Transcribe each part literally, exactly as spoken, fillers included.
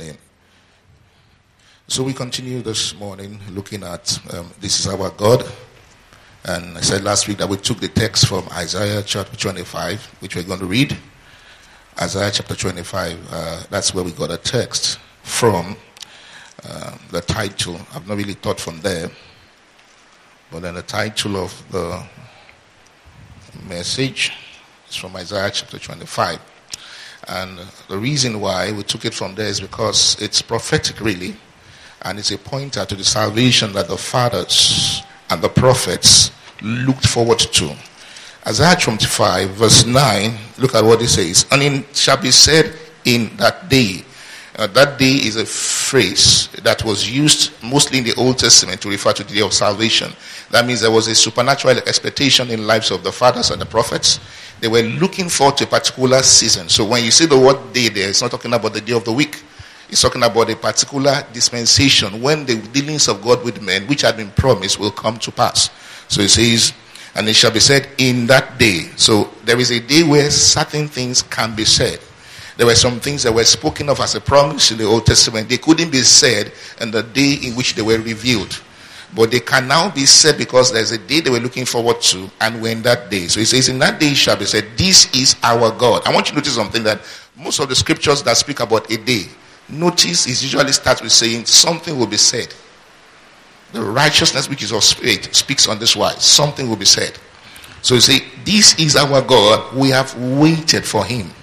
name. So we continue this morning looking at um, This is Our God. And I said last week that we took the text from Isaiah chapter twenty-five, which we're going to read. Isaiah chapter twenty-five, uh, that's where we got a text from. Uh, the title, I've not really thought from there. But then the title of the message is from Isaiah chapter twenty-five. And the reason why we took it from there is because it's prophetic really. And it's a pointer to the salvation that the fathers and the prophets looked forward to. Isaiah twenty-five verse nine, look at what it says. And it shall be said in that day. Uh, that day is a phrase that was used mostly in the Old Testament to refer to the day of salvation. That means there was a supernatural expectation in the lives of the fathers and the prophets. They were looking forward to a particular season. So when you see the word day there, it's not talking about the day of the week. It's talking about a particular dispensation when the dealings of God with men, which had been promised, will come to pass. So it says, and it shall be said in that day. So there is a day where certain things can be said. There were some things that were spoken of as a promise in the Old Testament. They couldn't be said in the day in which they were revealed. But they can now be said because there's a day they were looking forward to, and we're in that day. So it says, in that day it shall be said, this is our God. I want you to notice something, that most of the scriptures that speak about a day, notice it usually starts with saying something will be said. The righteousness which is of spirit speaks on this wise. Something will be said. So you say, this is our God. We have waited for him.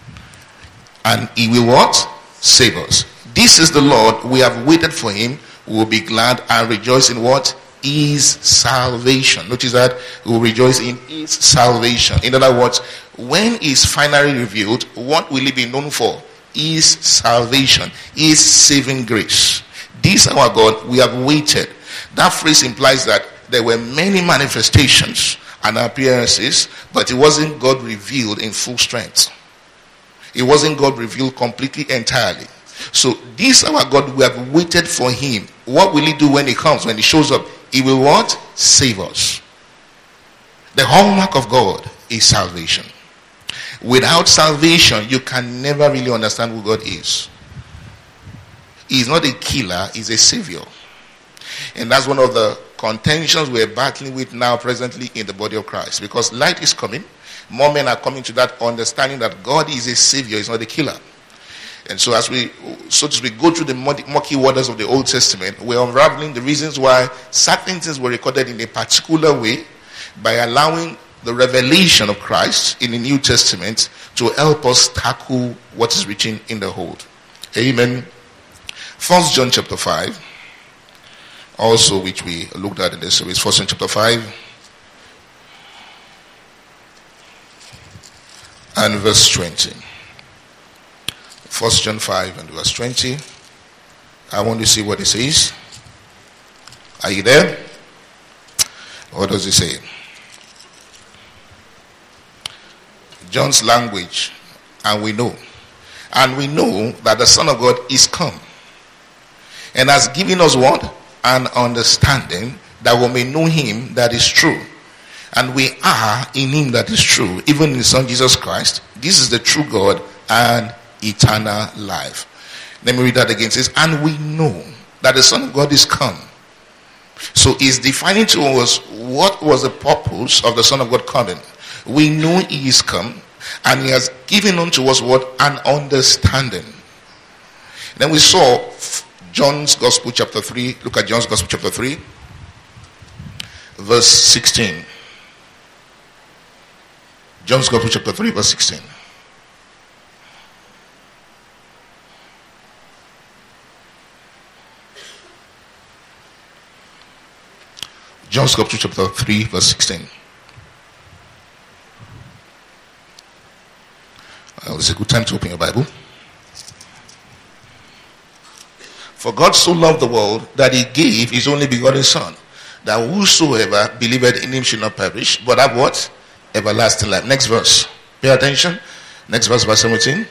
And he will what? Save us. This is the Lord. We have waited for him. We will be glad and rejoice in what? His salvation. Notice that we will rejoice in his salvation. In other words, when he is finally revealed, what will he be known for? His salvation, his saving grace. This our God, we have waited. That phrase implies that there were many manifestations and appearances, but it wasn't God revealed in full strength. It wasn't God revealed completely, entirely. So this our God, we have waited for him. What will he do when he comes, when he shows up? He will what? Save us. The hallmark of God is salvation. Without salvation, you can never really understand who God is. He's not a killer, he's a savior. And that's one of the contentions we're battling with now presently in the body of Christ. Because light is coming. More men are coming to that understanding that God is a savior, he's not a killer. And so as we, so to speak, go through the murky waters of the Old Testament, we're unraveling the reasons why certain things were recorded in a particular way by allowing the revelation of Christ in the New Testament to help us tackle what is written in the Old. Amen. First John chapter five, also which we looked at in this series. First John chapter five and verse twenty. First John five and verse twenty. I want to see what it says. Are you there? What does it say? John's language, and we know. And we know that the Son of God is come and has given us what? An understanding that we may know him that is true. And we are in him that is true, even in his Son Jesus Christ. This is the true God and eternal life. Let me read that again. It says, and we know that the Son of God is come. So he's defining to us what was the purpose of the Son of God coming. We know he is come, and he has given unto us what? An understanding. Then we saw John's Gospel chapter three. Look at John's Gospel chapter three, verse sixteen. John's Gospel chapter three, verse sixteen. John's Gospel chapter three, verse sixteen. Well, it's a good time to open your Bible. For God so loved the world that he gave his only begotten Son, that whosoever believeth in him should not perish, but have what? Everlasting life. Next verse. Pay attention. Next verse, verse seventeen.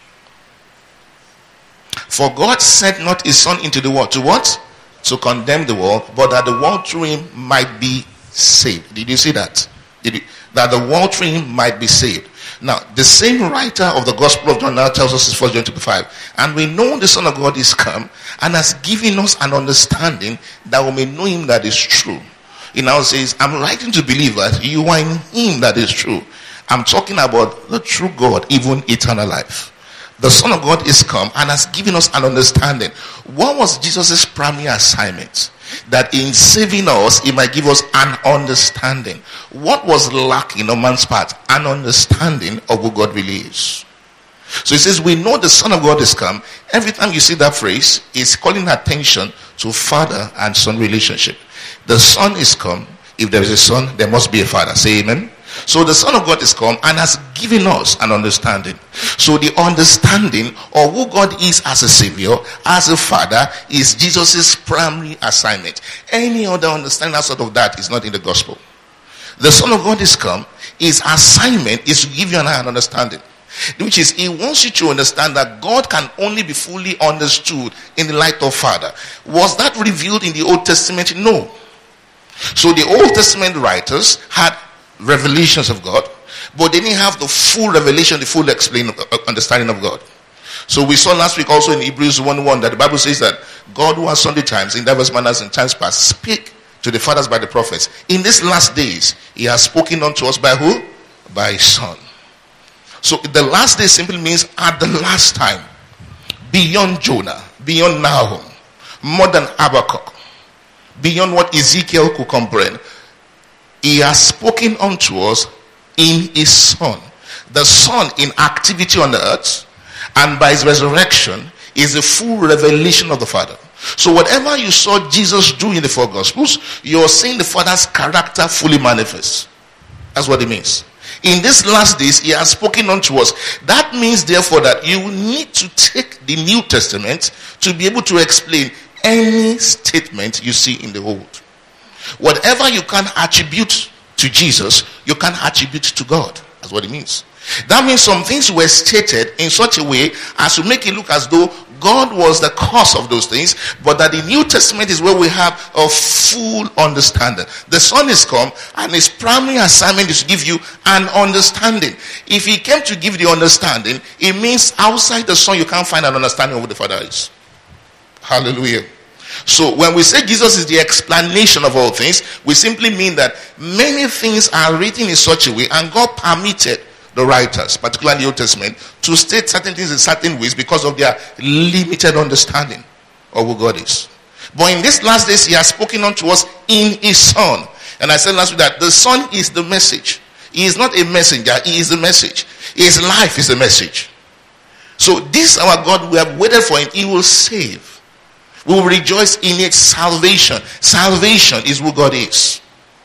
For God sent not his Son into the world to what? To condemn the world, but that the world through him might be saved. Did you see that? Did you, that the world through him might be saved. Now, the same writer of the Gospel of John now tells us in First John chapter five, and we know the Son of God is come and has given us an understanding that we may know him that is true. He now says, I'm writing to believers, you are in him that is true. I'm talking about the true God, even eternal life. The Son of God is come and has given us an understanding. What was Jesus' primary assignment? That in saving us, he might give us an understanding. What was lacking on man's part? An understanding of who God really is. So he says, we know the Son of God is come. Every time you see that phrase, it's calling attention to father and son relationship. The Son is come. If there is a son, there must be a father. Say amen. So the Son of God is come and has given us an understanding. So the understanding of who God is as a Savior, as a Father, is Jesus' primary assignment. Any other understanding outside of that is not in the gospel. The Son of God is come. His assignment is to give you an understanding. Which is, he wants you to understand that God can only be fully understood in the light of Father. Was that revealed in the Old Testament? No. So the Old Testament writers had revelations of God, but they didn't have the full revelation, the full explain, uh, understanding of God. So we saw last week also in Hebrews one one that the Bible says that God, who has sundry times in diverse manners in times past speak to the fathers by the prophets. In these last days, he has spoken unto us by who? By his Son. So the last day simply means at the last time, beyond Jonah, beyond Nahum, more than Habakkuk, beyond what Ezekiel could comprehend. He has spoken unto us in his Son. The Son in activity on the earth, and by his resurrection is the full revelation of the Father. So whatever you saw Jesus do in the four Gospels, you're seeing the Father's character fully manifest. That's what it means. In these last days, he has spoken unto us. That means therefore that you need to take the New Testament to be able to explain any statement you see in the Old. Whatever you can attribute to Jesus, you can attribute to God. That's what it means. That means some things were stated in such a way as to make it look as though God was the cause of those things, but that the New Testament is where we have a full understanding. The Son is come, and his primary assignment is to give you an understanding. If he came to give the understanding, it means outside the Son you can't find an understanding of who the Father is. Hallelujah. So when we say Jesus is the explanation of all things, we simply mean that many things are written in such a way, and God permitted the writers, particularly in the Old Testament, to state certain things in certain ways because of their limited understanding of who God is. But in these last days, he has spoken unto us in his Son. And I said last week that the Son is the message. He is not a messenger, he is the message. His life is the message. So this our God, we have waited for him. He will save. We will rejoice in its salvation. Salvation is who God is.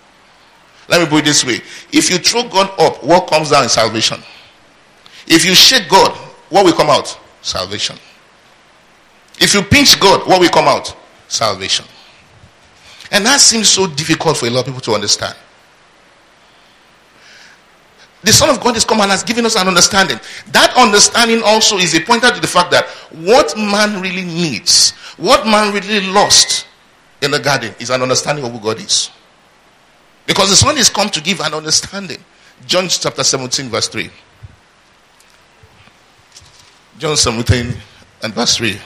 Let me put it this way. If you throw God up, what comes down is salvation. If you shake God, what will come out? Salvation. If you pinch God, what will come out? Salvation. And that seems so difficult for a lot of people to understand. The Son of God is come and has given us an understanding. That understanding also is a pointer to the fact that what man really needs, what man really lost in the garden, is an understanding of who God is. Because the Son is come to give an understanding. John chapter seventeen verse three. John seventeen and verse three.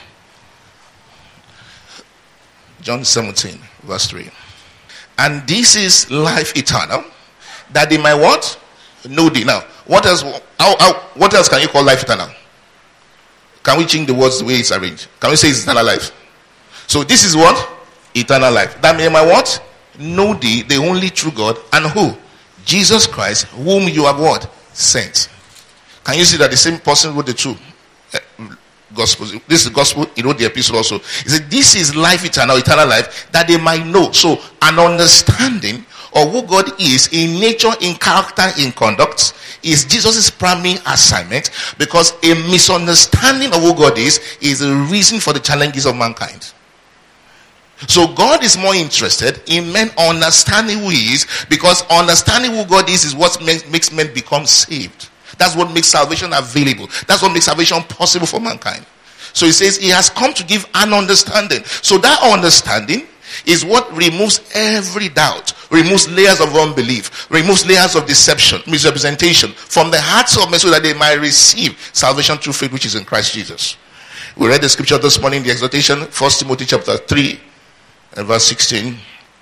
John seventeen verse three. And this is life eternal, that they might what? Know thee. Now, what else, how, how, what else can you call life eternal? Can we change the words the way it's arranged? Can we say it's eternal life? So this is what? Eternal life. That may my what? Know thee, the only true God, and who? Jesus Christ, whom you have what? Sent. Can you see that the same person wrote the two uh, gospels? This is the gospel, he wrote the epistle also. He said, this is life eternal, eternal life, that they might know. So, an understanding of who God is in nature, in character, in conduct is Jesus' primary assignment, because a misunderstanding of who God is is a reason for the challenges of mankind. So God is more interested in men understanding who he is, because understanding who God is is what makes men become saved. That's what makes salvation available. That's what makes salvation possible for mankind. So he says he has come to give an understanding. So that understanding is what removes every doubt removes layers of unbelief, removes layers of deception, misrepresentation from the hearts of men so that they might receive salvation through faith which is in Christ Jesus. We read the scripture this morning, the exhortation, First Timothy chapter three and verse sixteen.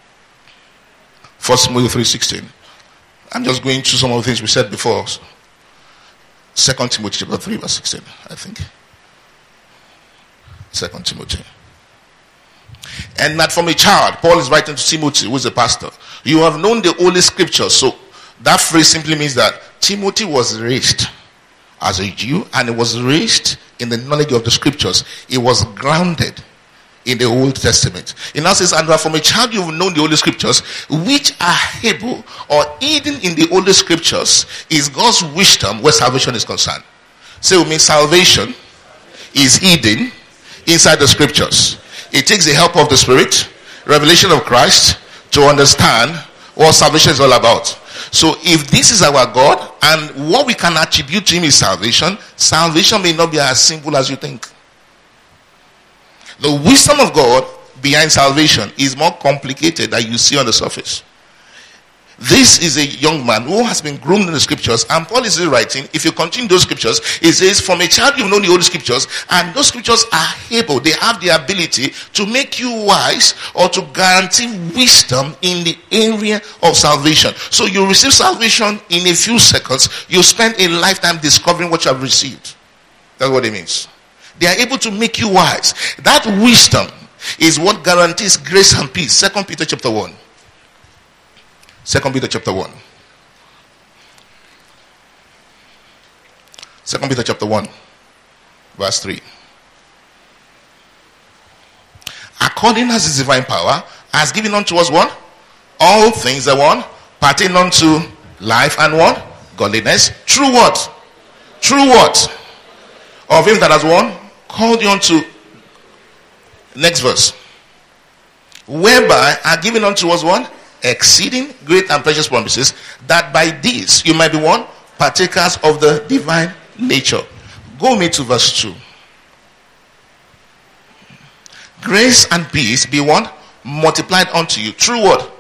First Timothy three sixteen. I'm just going through some of the things we said before. Second Timothy chapter three verse sixteen, I think. Second Timothy. And that from a child, Paul is writing to Timothy, who is a pastor. You have known the Holy Scriptures. So that phrase simply means that Timothy was raised as a Jew, and he was raised in the knowledge of the Scriptures. He was grounded in the Old Testament. It now says, and that from a child you have known the Holy Scriptures, which are able or hidden in the Holy Scriptures is God's wisdom where salvation is concerned. So it means salvation is hidden inside the Scriptures. It takes the help of the Spirit, revelation of Christ, to understand what salvation is all about. So if this is our God and what we can attribute to him is salvation, salvation may not be as simple as you think. The wisdom of God behind salvation is more complicated than you see on the surface. This is a young man who has been groomed in the Scriptures, and Paul is writing, if you continue those Scriptures, it says, from a child you've known the Holy Scriptures, and those Scriptures are able, they have the ability to make you wise or to guarantee wisdom in the area of salvation. So you receive salvation in a few seconds, you spend a lifetime discovering what you have received. That's what it means. They are able to make you wise. That wisdom is what guarantees grace and peace. Second Peter chapter one. Second Peter chapter one. Second Peter chapter one, verse three. According as his divine power has given unto us one, all things that one pertain unto life and one, godliness. Through what? Through what? Of him that has won, called you unto. Next verse. Whereby are given unto us one, exceeding great and precious promises, that by this you might be one, partakers of the divine nature. Go me to verse two. Grace and peace be one, multiplied unto you. Through what?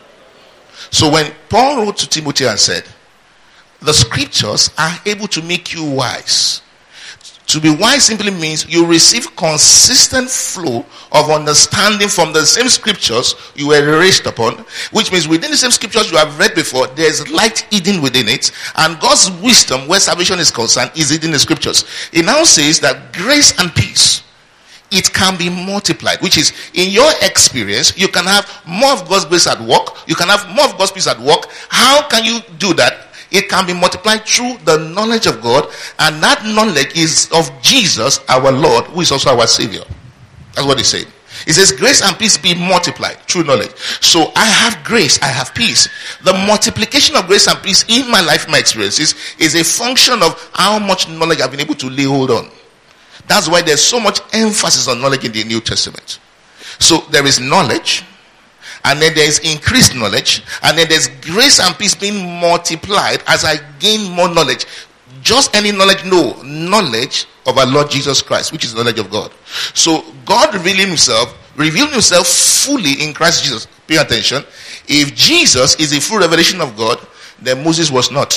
So when Paul wrote to Timothy and said, the Scriptures are able to make you wise. To be wise simply means you receive consistent flow of understanding from the same Scriptures you were raised upon, which means within the same Scriptures you have read before, there is light hidden within it, and God's wisdom where salvation is concerned is hidden in the Scriptures. It now says that grace and peace, it can be multiplied, which is in your experience, you can have more of God's grace at work, you can have more of God's peace at work. How can you do that? It can be multiplied through the knowledge of God, and that knowledge is of Jesus, our Lord, who is also our Savior. That's what he said. He says, grace and peace be multiplied through knowledge. So I have grace, I have peace. The multiplication of grace and peace in my life, my experiences, is a function of how much knowledge I've been able to lay hold on. That's why there's so much emphasis on knowledge in the New Testament. So there is knowledge, and then there is increased knowledge, and then there's grace and peace being multiplied as I gain more knowledge. Just any knowledge? No. Knowledge of our Lord Jesus Christ, which is the knowledge of God. So God revealing himself, revealed himself fully in Christ Jesus. Pay attention. If Jesus is a full revelation of God, then Moses was not.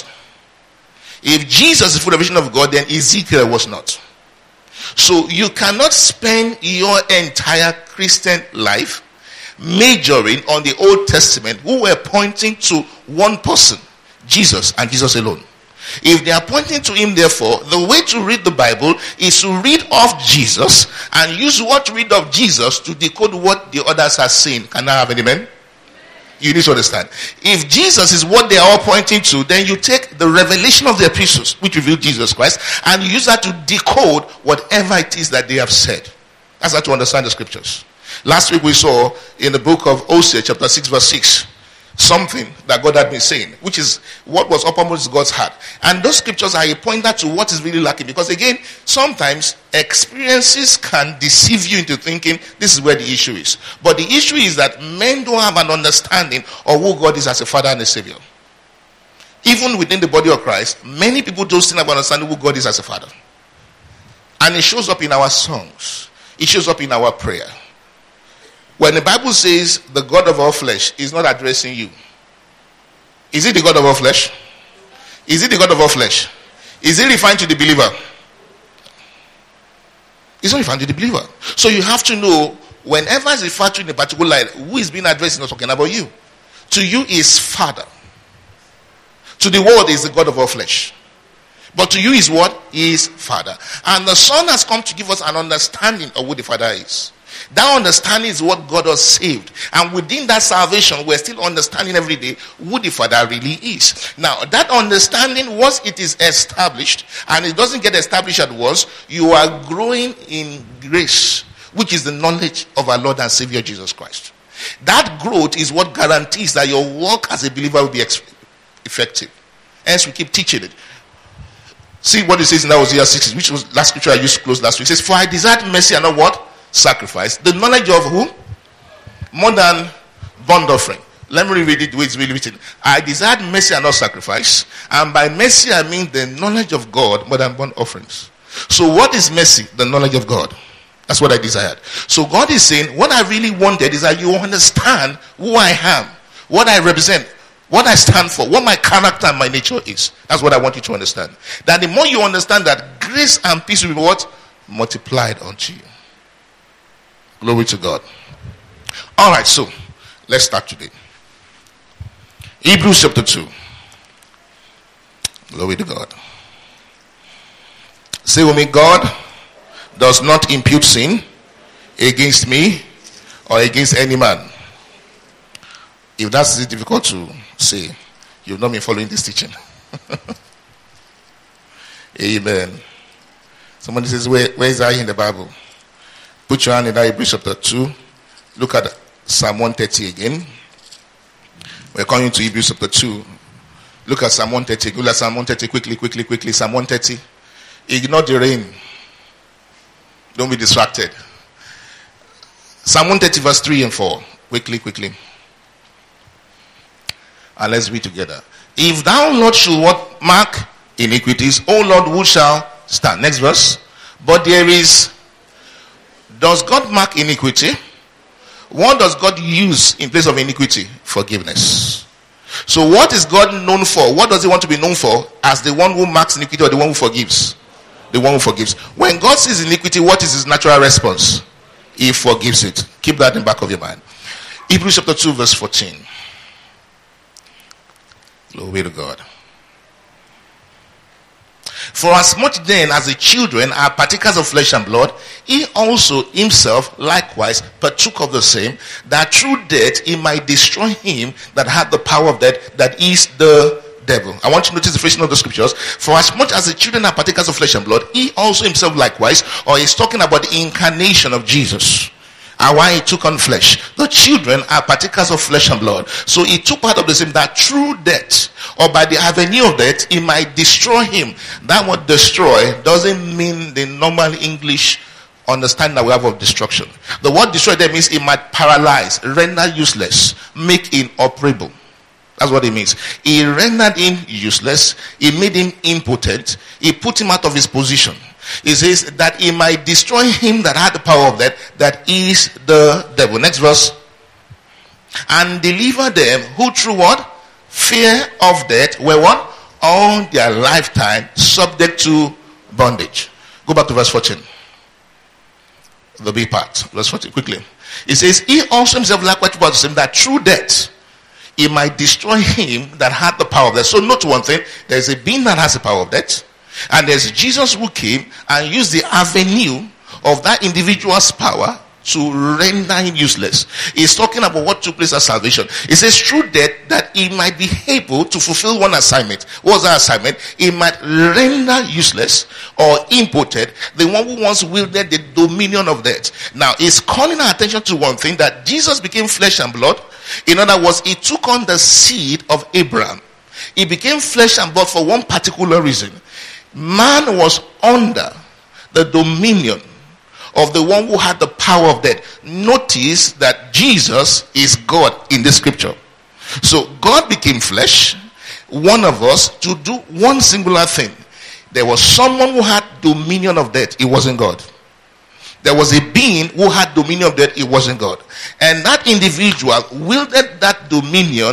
If Jesus is a full revelation of God, then Ezekiel was not. So you cannot spend your entire Christian life majoring on the Old Testament, who were pointing to one person, Jesus, and Jesus alone. If they are pointing to him, therefore, the way to read the Bible is to read of Jesus and use what to read of Jesus to decode what the others are saying. Can I have an amen? You need to understand. If Jesus is what they are all pointing to, then you take the revelation of the epistles, which reveal Jesus Christ, and you use that to decode whatever it is that they have said. That's how to understand the Scriptures. Last week we saw in the book of Hosea, chapter six, verse six, something that God had been saying, which is what was uppermost God's heart. And those scriptures are a pointer to what is really lacking. Because again, sometimes experiences can deceive you into thinking this is where the issue is. But the issue is that men don't have an understanding of who God is as a Father and a Savior. Even within the body of Christ, many people don't still have an understanding who God is as a Father. And it shows up in our songs. It shows up in our prayer. When the Bible says the God of all flesh is not addressing you, Is it the God of all flesh? Is it the God of all flesh? Is it referring to the believer? It's not referring to the believer. So you have to know, whenever it's referred to in a particular light, who is being addressed, not talking about you. To you is Father. To the world is the God of all flesh. But to you is what? He is Father. And the Son has come to give us an understanding of who the Father is. That understanding is what God has saved. And within that salvation, we're still understanding every day who the Father really is. Now, that understanding, once it is established, and it doesn't get established at once, you are growing in grace, which is the knowledge of our Lord and Savior Jesus Christ. That growth is what guarantees that your work as a believer will be ex- effective. Hence, we keep teaching it. See what it says in Hosea six, which was last scripture I used to close last week. It says, "For I desired mercy and not what? Sacrifice. The knowledge of who? More than burnt offering." Let me read it the way it's really written. "I desired mercy and not sacrifice." And by mercy, I mean the knowledge of God more than burnt offerings. So what is mercy? The knowledge of God. That's what I desired. So God is saying, what I really wanted is that you understand who I am, what I represent, what I stand for, what my character and my nature is. That's what I want you to understand. That the more you understand that, grace and peace will be what? Multiplied unto you. Glory to God. All right, so let's start today. Hebrews chapter two. Glory to God. Say with me, God does not impute sin against me or against any man. If that's difficult to say, you've not been following this teaching. Amen. Somebody says, where, where is that in the Bible? Put your hand in Hebrews chapter two. Look at Psalm one thirty again. We're coming to Hebrews chapter two. Look at Psalm one thirty. Go at Psalm one thirty quickly, quickly, quickly. Psalm one thirty. Ignore the rain. Don't be distracted. Psalm one thirty verse three and four. Quickly, quickly. And let's read together. "If thou, Lord, should what? Mark iniquities, O Lord, who shall stand?" Next verse. "But there is..." Does God mark iniquity? What does God use in place of iniquity? Forgiveness. So what is God known for? What does he want to be known for? As the one who marks iniquity or the one who forgives? The one who forgives. When God sees iniquity, what is his natural response? He forgives it. Keep that in the back of your mind. Hebrews chapter two verse fourteen. Glory to God. "For as much then as the children are partakers of flesh and blood, he also himself likewise partook of the same, that through death he might destroy him that had the power of death, that is the devil." I want you to notice the phrasing of the scriptures. "For as much as the children are partakers of flesh and blood, he also himself likewise," or he's talking about the incarnation of Jesus. And why he took on flesh. The children are partakers of flesh and blood. So he took part of the same, that through death, or by the avenue of death, he might destroy him. That word destroy doesn't mean the normal English understanding that we have of destruction. The word destroy there means it might paralyze, render useless, make inoperable. That's what it means. He rendered him useless. He made him impotent. He put him out of his position. It says that he might destroy him that had the power of death, that is the devil. Next verse. "And deliver them who through what? Fear of death were what? All their lifetime subject to bondage." Go back to verse fourteen. The B part. Verse fourteen, quickly. It says, "He also himself likewise was the same, that through death he might destroy him that had the power of death." So note one thing. There's a being that has the power of death. And there's Jesus who came and used the avenue of that individual's power to render him useless. He's talking about what took place at salvation. It says through death that he might be able to fulfill one assignment. What was that assignment? He might render useless or impotent the one who once wielded the dominion of death. Now, he's calling our attention to one thing, that Jesus became flesh and blood. In other words, he took on the seed of Abraham. He became flesh and blood for one particular reason. Man was under the dominion of the one who had the power of death. Notice that Jesus is God in the scripture. So God became flesh, one of us, to do one singular thing. There was someone who had dominion of death. It wasn't God. There was a being who had dominion of death. It wasn't God. And that individual wielded that dominion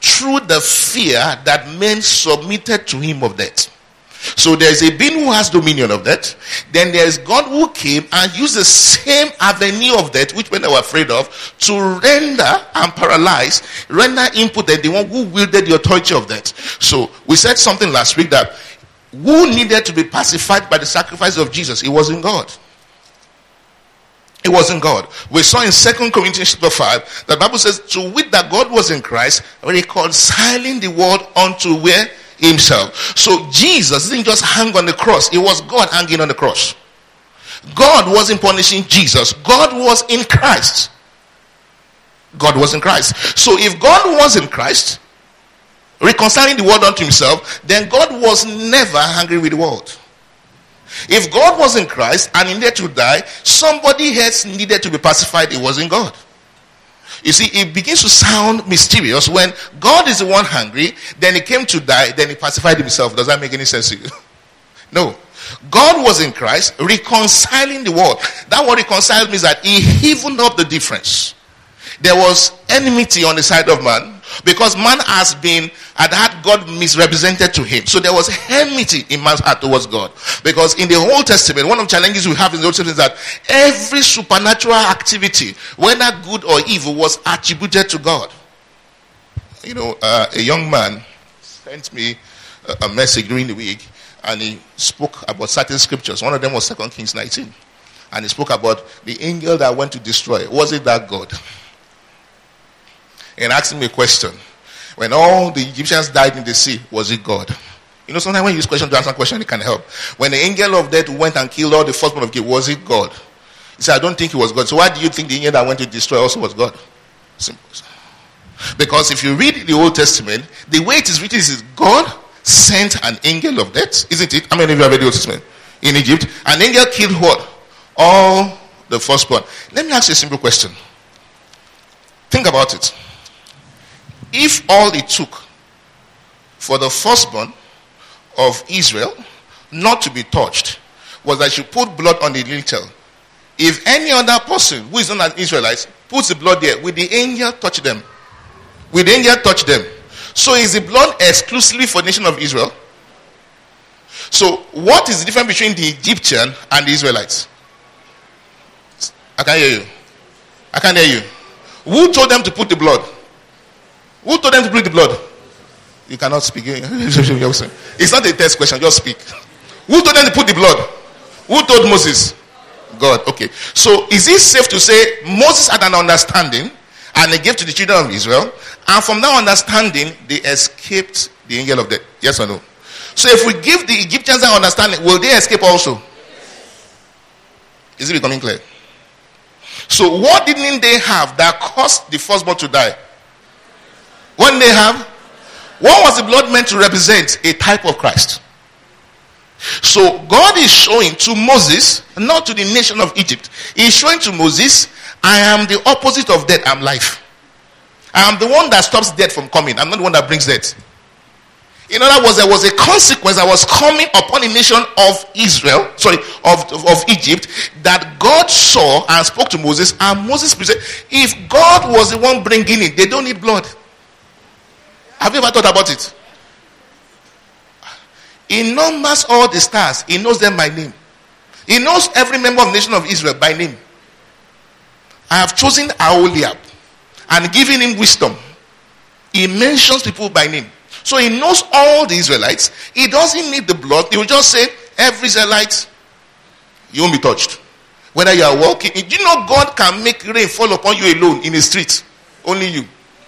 through the fear that men submitted to him of death. So there's a being who has dominion of death. Then there's God who came and used the same avenue of death, which men were afraid of, to render and paralyze, render impotent the one who wielded the authority of death. So we said something last week that who needed to be pacified by the sacrifice of Jesus? It wasn't God. It wasn't God. We saw in Second Corinthians chapter five, the Bible says, to wit that God was in Christ, reconciling the world unto where? Himself. So Jesus didn't just hang on the cross. It was God hanging on the cross. God wasn't punishing Jesus. God was in Christ. God was in Christ. So if God was in Christ, reconciling the world unto himself, then God was never angry with the world. If God was in Christ and he needed to die, somebody else needed to be pacified. It wasn't God. You see, it begins to sound mysterious when God is the one hungry, then he came to die, then he pacified himself. Does that make any sense to you? No. God was in Christ, reconciling the world. That word reconcile means that he evened up the difference. There was enmity on the side of man because man has been, had had God misrepresented to him. So there was enmity in man's heart towards God. Because in the Old Testament, one of the challenges we have in the Old Testament is that every supernatural activity, whether good or evil, was attributed to God. You know, uh, a young man sent me a, a message during the week, and he spoke about certain scriptures. One of them was Second Kings nineteen. And he spoke about the angel that went to destroy. Was it that God? And asked me a question. When all the Egyptians died in the sea, was it God? You know, sometimes when you use question to answer a question, it can help. When the angel of death went and killed all the firstborn of Cain, was it God? He said, I don't think it was God. So why do you think the angel that went to destroy also was God? Simple. Because if you read the Old Testament, the way it is written is God sent an angel of death, isn't it? How many of you have read the Old Testament? In Egypt, an angel killed what? All the firstborn. Let me ask you a simple question. Think about it. If all it took for the firstborn of Israel not to be touched was that you put blood on the lintel, if any other person who is not an Israelite puts the blood there, will the angel touch them? Will the angel touch them? So is the blood exclusively for the nation of Israel? So what is the difference between the Egyptian and the Israelites? I can't hear you. I can't hear you. Who told them to put the blood? Who told them to put the blood? You cannot speak. It's not a test question. Just speak. Who told them to put the blood? Who told Moses? God. Okay. So is it safe to say Moses had an understanding and he gave to the children of Israel, and from that understanding they escaped the angel of death? Yes or no? So if we give the Egyptians that understanding, will they escape also? Is it becoming clear? So what didn't they have that caused the firstborn to die? What did they have? What was the blood meant to represent? A type of Christ. So God is showing to Moses, not to the nation of Egypt. He is showing to Moses, I am the opposite of death. I'm life. I am the one that stops death from coming. I'm not the one that brings death. In other words, there was a consequence that was coming upon the nation of Israel, sorry, of, of, of Egypt, that God saw and spoke to Moses, and Moses said, if God was the one bringing it, they don't need blood. Have you ever thought about it? He numbers all the stars. He knows them by name. He knows every member of the nation of Israel by name. I have chosen Aholiab and given him wisdom. He mentions people by name. So he knows all the Israelites. He doesn't need the blood. He will just say, every Israelite, you won't be touched. Whether you are walking. Do you know God can make rain fall upon you alone in the street? Only you.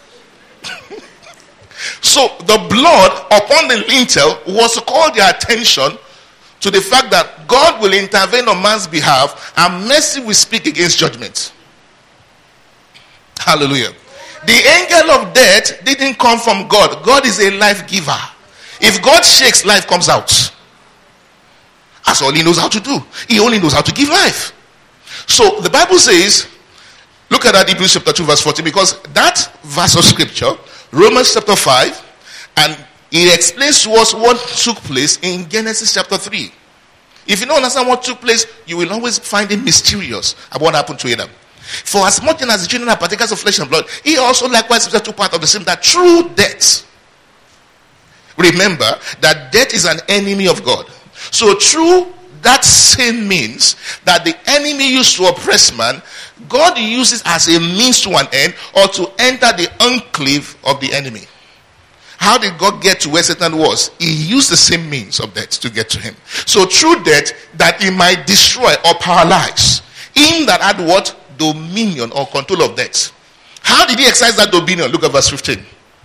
So the blood upon the lintel was to call their attention to the fact that God will intervene on man's behalf and mercy will speak against judgment. Hallelujah. The angel of death didn't come from God. God is a life giver. If God shakes, life comes out. That's all he knows how to do. He only knows how to give life. So the Bible says, look at that, Hebrews chapter two verse fourteen, because that verse of scripture, Romans chapter five, and it explains to us what took place in Genesis chapter three. If you don't understand what took place, you will always find it mysterious about what happened to Adam. For as much as the children are partakers of flesh and blood, he also likewise is two part of the same, that through death. Remember that death is an enemy of God. So through that same means that the enemy used to oppress man, God uses as a means to an end, or to enter the enclave of the enemy. How did God get to where Satan was? He used the same means of death to get to him. So through death, that he might destroy or paralyze him that had what? Dominion or control of death. How did he exercise that dominion? Look at verse fifteen.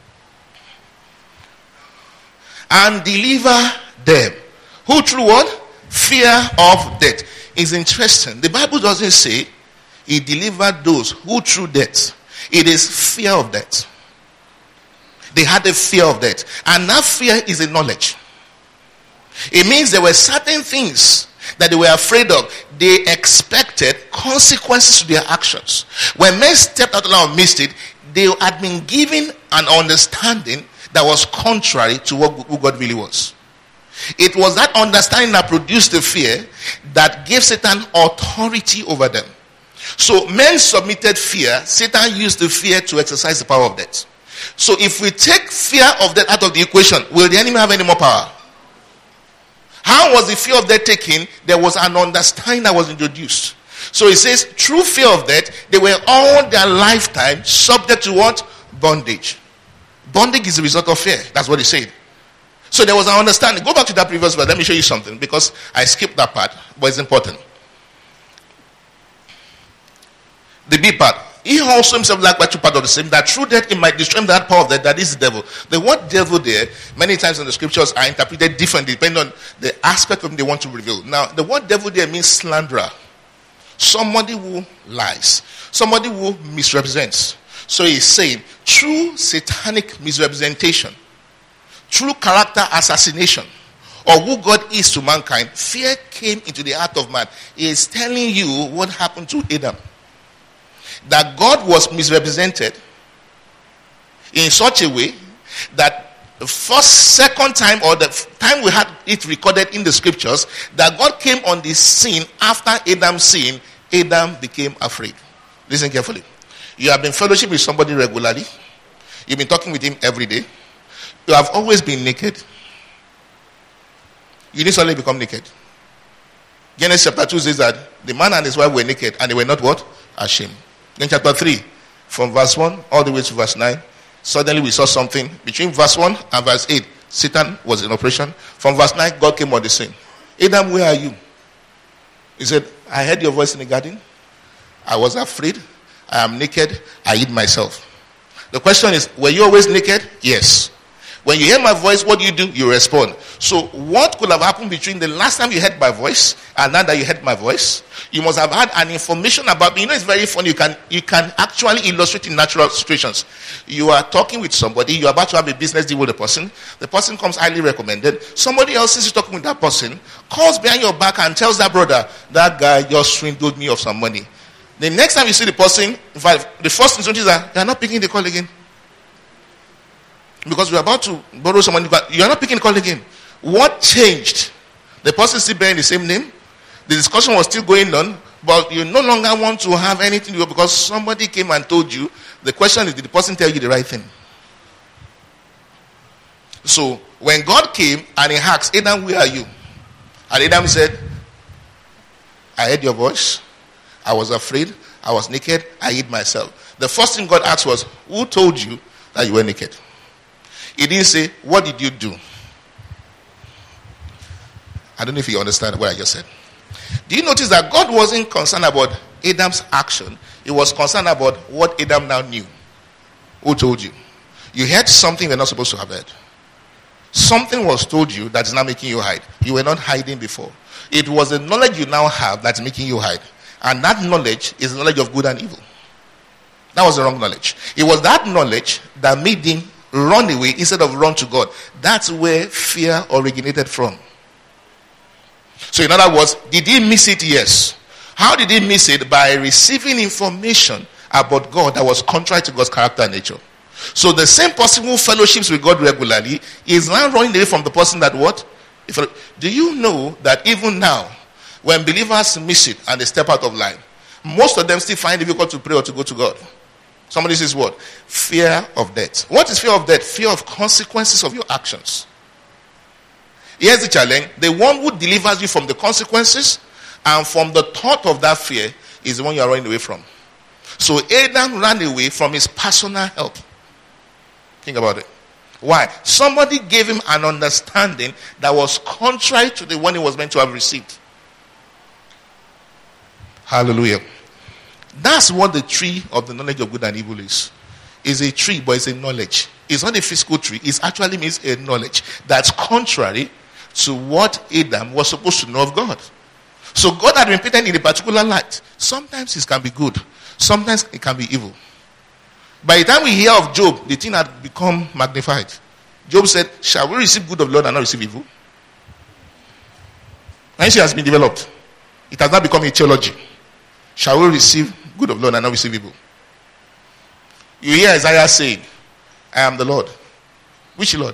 And deliver them. Who through what? Fear of death. It's interesting. The Bible doesn't say he delivered those who through death. It is fear of death. They had a fear of death. And that fear is a knowledge. It means there were certain things that they were afraid of. They expected consequences to their actions. When men stepped out and missed it, they had been given an understanding that was contrary to what, who God really was. It was that understanding that produced the fear that gave Satan authority over them. So men submitted fear. Satan used the fear to exercise the power of death. So if we take fear of death out of the equation, will the enemy have any more power? How was the fear of death taken? There was an understanding that was introduced. So it says, through fear of death, they were all their lifetime subject to what? Bondage. Bondage is the result of fear. That's what he said. So there was an understanding. Go back to that previous verse. Let me show you something, because I skipped that part, but it's important. The B part. He also himself likewise two part of the same, that through death he might destroy that power of death, that is the devil. The word devil there, many times in the scriptures, are interpreted differently depending on the aspect of them they want to reveal. Now, the word devil there means slanderer. Somebody who lies. Somebody who misrepresents. So he's saying, through satanic misrepresentation, through character assassination, or who God is to mankind, fear came into the heart of man. He is telling you what happened to Adam. That God was misrepresented in such a way that the first, second time, or the time we had it recorded in the scriptures, that God came on the scene after Adam's sin, Adam became afraid. Listen carefully. You have been fellowship with somebody regularly. You've been talking with him every day. You have always been naked. You didn't suddenly become naked. Genesis chapter two says that the man and his wife were naked and they were not what? Ashamed. In chapter three, from verse one all the way to verse nine, suddenly we saw something. Between verse one and verse eight, Satan was in operation. From verse nine, God came on the scene. Adam, where are you? He said, I heard your voice in the garden. I was afraid. I am naked. I hid myself. The question is, were you always naked? Yes. When you hear my voice, what do you do? You respond. So what could have happened between the last time you heard my voice and now that you heard my voice? You must have had an information about me. You know, it's very funny. You can you can actually illustrate in natural situations. You are talking with somebody. You are about to have a business deal with a person. The person comes highly recommended. Somebody else is talking with that person, calls behind your back and tells that brother, that guy just swindled me of some money. The next time you see the person, in fact, the first instructions are, you are not picking the call again. Because we're about to borrow some money, but you're not picking the call again. What changed? The person still bearing the same name. The discussion was still going on, but you no longer want to have anything to do because somebody came and told you. The question is, did the person tell you the right thing? So, when God came and he asked, Adam, where are you? And Adam said, I heard your voice. I was afraid. I was naked. I hid myself. The first thing God asked was, who told you that you were naked? He didn't say, what did you do? I don't know if you understand what I just said. Do you notice that God wasn't concerned about Adam's action? He was concerned about what Adam now knew. Who told you? You heard something you're not supposed to have heard. Something was told you that is now making you hide. You were not hiding before. It was the knowledge you now have that's making you hide. And that knowledge is the knowledge of good and evil. That was the wrong knowledge. It was that knowledge that made him run away instead of run to God. That's where fear originated from. So in other words, did he miss it? Yes. How did he miss it? By receiving information about God that was contrary to God's character and nature. So the same person who fellowships with God regularly is now running away from the person that what? If, do you know that even now, when believers miss it and they step out of line, Most of them still find it difficult to pray or to go to God. Somebody says what? Fear of death. What is fear of death? Fear of consequences of your actions. Here's the challenge. The one who delivers you from the consequences and from the thought of that fear is the one you are running away from. So Adam ran away from his personal help. Think about it. Why? Somebody gave him an understanding that was contrary to the one he was meant to have received. Hallelujah. That's what the tree of the knowledge of good and evil is. It's a tree, but it's a knowledge. It's not a physical tree. It actually means a knowledge that's contrary to what Adam was supposed to know of God. So God had been painted in a particular light. Sometimes it can be good. Sometimes it can be evil. By the time we hear of Job, the thing had become magnified. Job said, shall we receive good of the Lord and not receive evil? And it has been developed. It has not become a theology. Shall we receive good of the Lord and not receive evil? You hear Isaiah saying, I am the Lord. Which Lord?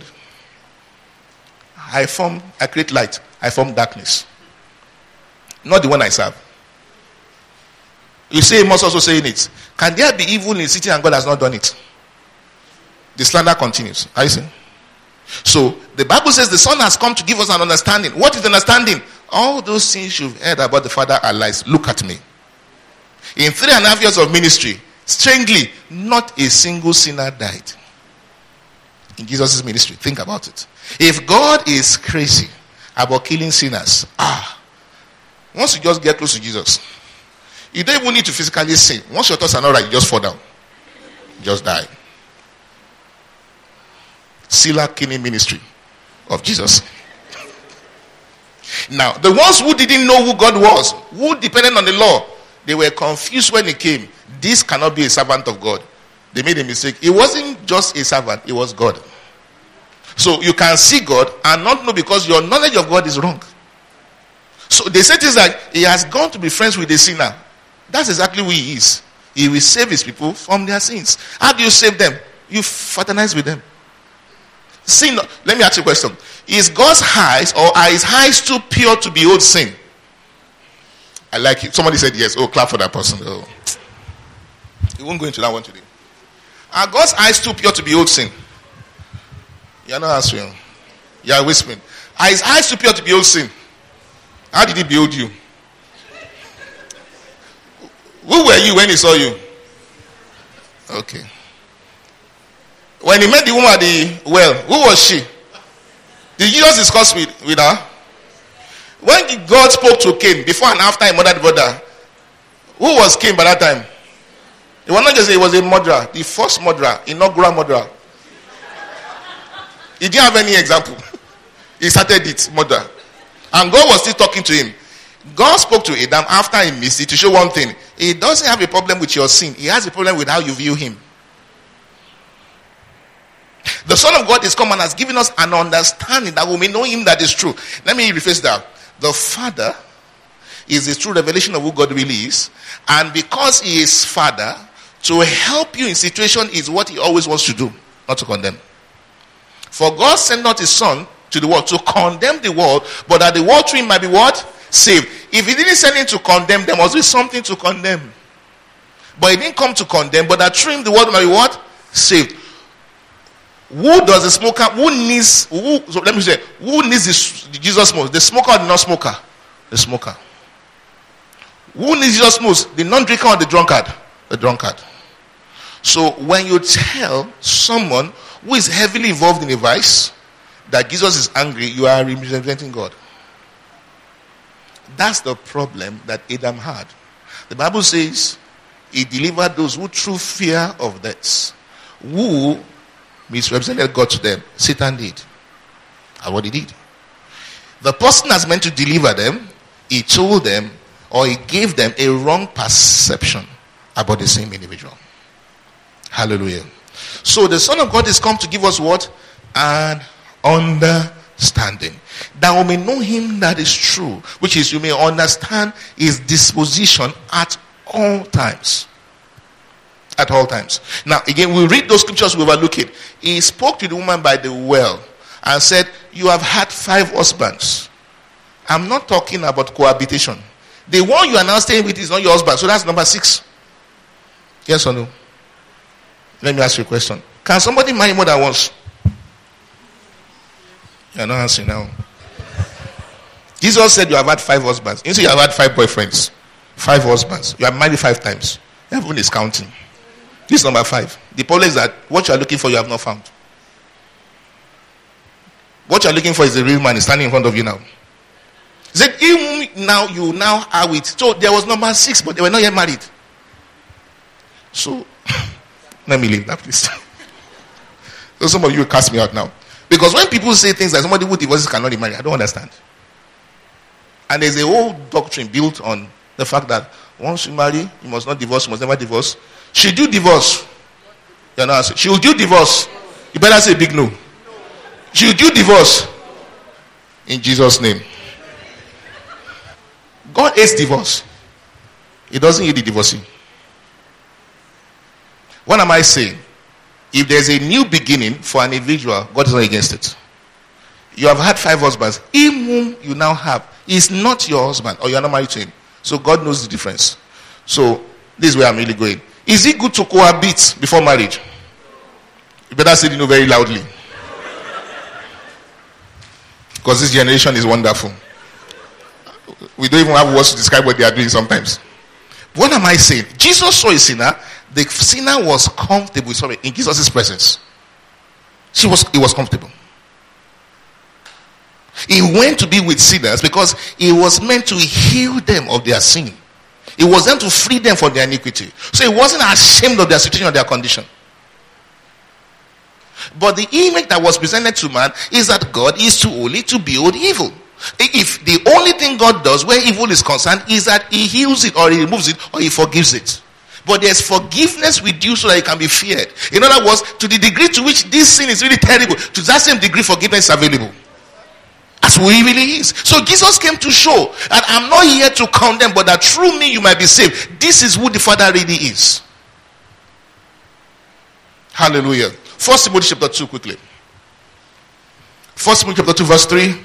I form, I create light. I form darkness. Not the one I serve. You say Amos also saying it. Can there be evil in the city and God has not done it? The slander continues. Are you seeing? So the Bible says the Son has come to give us an understanding. What is the understanding? All those things you've heard about the Father are lies. Look at me. In three and a half years of ministry, strangely, not a single sinner died in Jesus' ministry. Think about it. If God is crazy about killing sinners, ah, once you just get close to Jesus, you don't even need to physically sin. Once your thoughts are not right, you just fall down. You just die. Sila killing ministry of Jesus. Now, the ones who didn't know who God was, who depended on the law, they were confused when he came. This cannot be a servant of God. They made a mistake. It wasn't just a servant, it was God. So you can see God and not know because your knowledge of God is wrong. So they said things like, he has gone to be friends with a sinner. That's exactly who he is. He will save his people from their sins. How do you save them? You fraternize with them. Sin. Let me ask you a question. Is God's eyes or are his eyes too pure to behold sin? I like it. Somebody said yes. Oh, clap for that person. Oh. You won't go into that one today. Are God's eyes too pure to behold sin? You are not answering. You are whispering. Are his eyes too pure to behold sin? How did he behold you? Who were you when he saw you? Okay. When he met the woman at the well, who was she? Did Jesus discuss with, with her? When God spoke to Cain, before and after he murdered the brother, who was Cain by that time? It was not just he was a murderer, the first murderer, inaugural murderer. He didn't have any example. He started it, murder. And God was still talking to him. God spoke to Adam after he missed it to show one thing. He doesn't have a problem with your sin. He has a problem with how you view him. The Son of God is come and has given us an understanding that we may know him that is true. Let me rephrase that. The Father is the true revelation of who God really is. And because he is Father, to help you in situation is what he always wants to do, not to condemn. For God sent not his Son to the world to condemn the world, but that the world through him might be what? Saved. If he didn't send him to condemn, there must be something to condemn. But he didn't come to condemn, but that through him the world might be what? Saved. Who does the smoker, who needs, who, so let me say, who needs this, Jesus most? The smoker or the non-smoker? The smoker. Who needs Jesus most? The non-drinker or the drunkard? The drunkard. So when you tell someone who is heavily involved in a vice that Jesus is angry, you are representing God. That's the problem that Adam had. The Bible says he delivered those who through fear of death, who misrepresented God to them. Satan did. And what he did. The person that's meant to deliver them, he told them or he gave them a wrong perception about the same individual. Hallelujah. So the Son of God is come to give us what? An understanding. That we may know him that is true. Which is you may understand his disposition at all times. At all times. Now again, we read those scriptures we were looking. He spoke to the woman by the well and said, you have had five husbands. I'm not talking about cohabitation. The one you are now staying with is not your husband. So that's number six. Yes or no? Let me ask you a question. Can somebody marry more than once? You're not answering now. Jesus said you have had five husbands. You say you have had five boyfriends. Five husbands. You have married five times. Everyone is counting. This is number five. The problem is that what you are looking for, you have not found. What you are looking for is the real man standing in front of you now. He said, even now you now are with. So there was number six, but they were not yet married. So let me leave that, please. So some of you will cast me out now. Because when people say things like somebody who divorces cannot be married, I don't understand. And there's a whole doctrine built on the fact that once you marry, you must not divorce, you must never divorce. Should you divorce? You're not answering. Should you divorce? You better say big no. Should you divorce? In Jesus' name. God hates divorce. He doesn't hate the divorcee. What am I saying? If there's a new beginning for an individual, God is not against it. You have had five husbands. Him whom you now have is not your husband, or you are not married to him. So God knows the difference. So this is where I'm really going. Is it good to cohabit before marriage? You better say it no very loudly. Because this generation is wonderful. We don't even have words to describe what they are doing sometimes. What am I saying? Jesus saw a sinner. The sinner was comfortable sorry, in Jesus' presence. She was, he was comfortable. He went to be with sinners because he was meant to heal them of their sin. He was meant to free them from their iniquity. So he wasn't ashamed of their situation or their condition. But the image that was presented to man is that God is too holy to behold evil. If the only thing God does where evil is concerned is that he heals it or he removes it or he forgives it. But there's forgiveness with you so that it can be feared. In other words, to the degree to which this sin is really terrible, to that same degree forgiveness is available. That's who he really is. So Jesus came to show that I'm not here to condemn, but that through me you might be saved. This is who the Father really is. Hallelujah. First Timothy chapter two quickly. First Timothy chapter two verse three.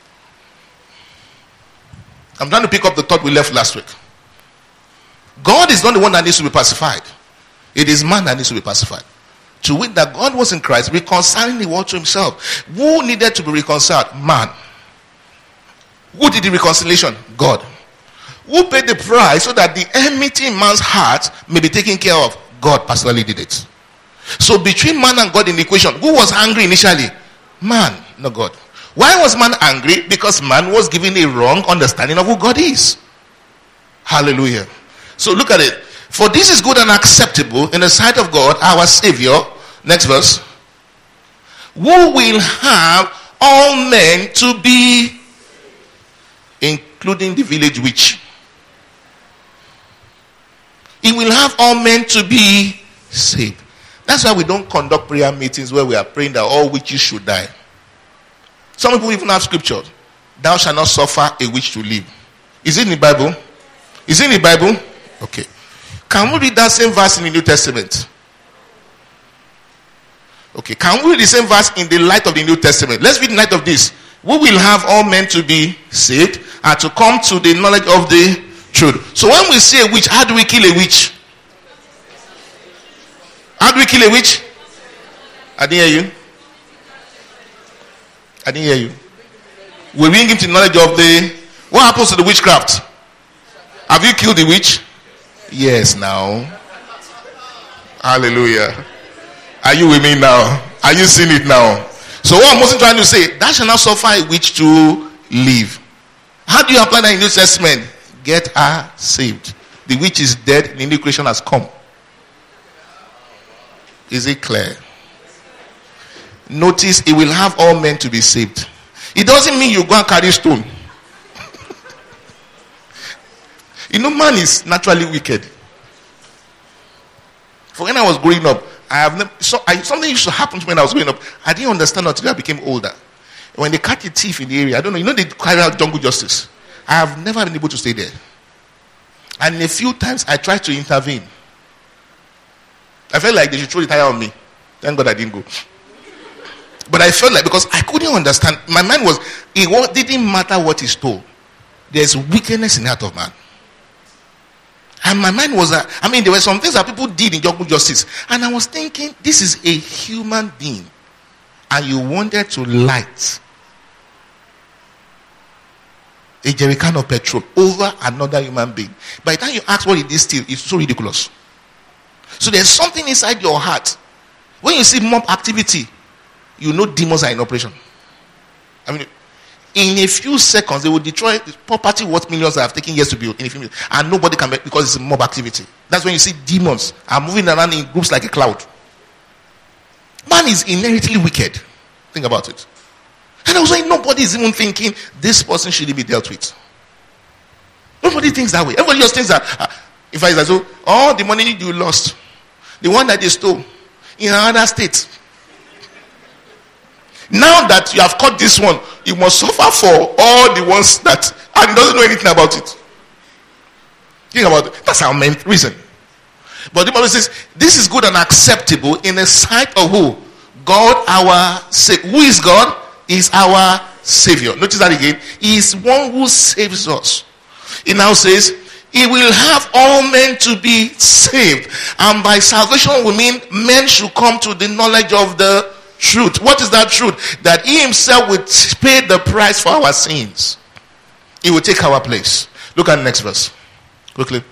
I'm trying to pick up the thought we left last week. God is not the one that needs to be pacified. It is man that needs to be pacified. To wit that God was in Christ, reconciling the world to himself. Who needed to be reconciled? Man. Who did the reconciliation? God. Who paid the price so that the enmity in man's heart may be taken care of? God personally did it. So between man and God in the equation, who was angry initially? Man, not God. Why was man angry? Because man was given a wrong understanding of who God is. Hallelujah. So look at it. For this is good and acceptable in the sight of God, our Savior. Next verse. Who will have all men to be, including the village witch. He will have all men to be saved. That's why we don't conduct prayer meetings where we are praying that all witches should die. Some people even have scriptures. Thou shalt not suffer a witch to live. Is it in the Bible? Is it in the Bible? Okay. Can we read that same verse in the New Testament? Okay. Can we read the same verse in the light of the New Testament? Let's read in light of this. We will have all men to be saved and to come to the knowledge of the truth. So when we say a witch, how do we kill a witch? How do we kill a witch? I didn't hear you. I didn't hear you. We bring him to knowledge of the... What happens to the witchcraft? Have you killed the witch? Yes, now. Hallelujah. Are you with me now? Are you seeing it now? So what I'm mostly trying to say, that shall not suffer a witch to live. How do you apply that in the New Testament? Get her saved. The witch is dead, the new creation has come. Is it clear? Notice, it will have all men to be saved. It doesn't mean you go and carry stone. You know, man is naturally wicked. For when I was growing up, I have never, so I, something used to happen to me when I was growing up. I didn't understand until I became older. When they catch a thief in the area, I don't know, you know they carry out jungle justice. I have never been able to stay there. And a few times I tried to intervene. I felt like they should throw the tire on me. Thank God I didn't go. But I felt like, because I couldn't understand. My mind was, it didn't matter what he stole. There's wickedness in the heart of man. And my mind was, uh, I mean, there were some things that people did in jungle justice. And I was thinking, this is a human being. And you wanted to light a jerrycan of petrol over another human being. By the time you ask what it is still, it's so ridiculous. So there's something inside your heart. When you see mob activity, you know demons are in operation. I mean, in a few seconds, they will destroy property worth millions that have taken years to build. In a few minutes, and nobody can make, because it's a mob activity. That's when you see demons are moving around in groups like a cloud. Man is inherently wicked. Think about it. And I was like, nobody is even thinking this person should be dealt with. Nobody thinks that way. Everybody just thinks that, uh, in fact, it's like, so, all the money you lost, the one that they stole in another state. Now that you have caught this one, you must suffer for all the ones that, and he doesn't know anything about it. Think about it. That's our main reason. But the Bible says, this is good and acceptable in the sight of who? God, our Savior. Who is God? Is our Savior. Notice that again. He is one who saves us. It now says, he will have all men to be saved. And by salvation we mean men should come to the knowledge of the truth. What is that truth? That he himself will pay the price for our sins. He will take our place. Look at the next verse. Quickly.